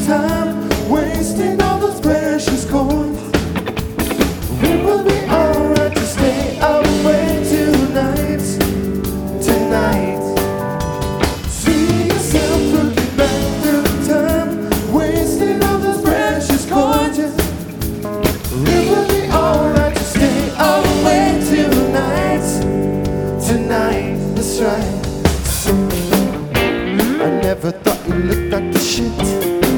time wasting all those precious coins. It will be alright to stay away tonight, tonight. See yourself looking back through the time wasting all those precious coins. It will be alright to stay away tonight, tonight. That's right. I never thought you looked like the shit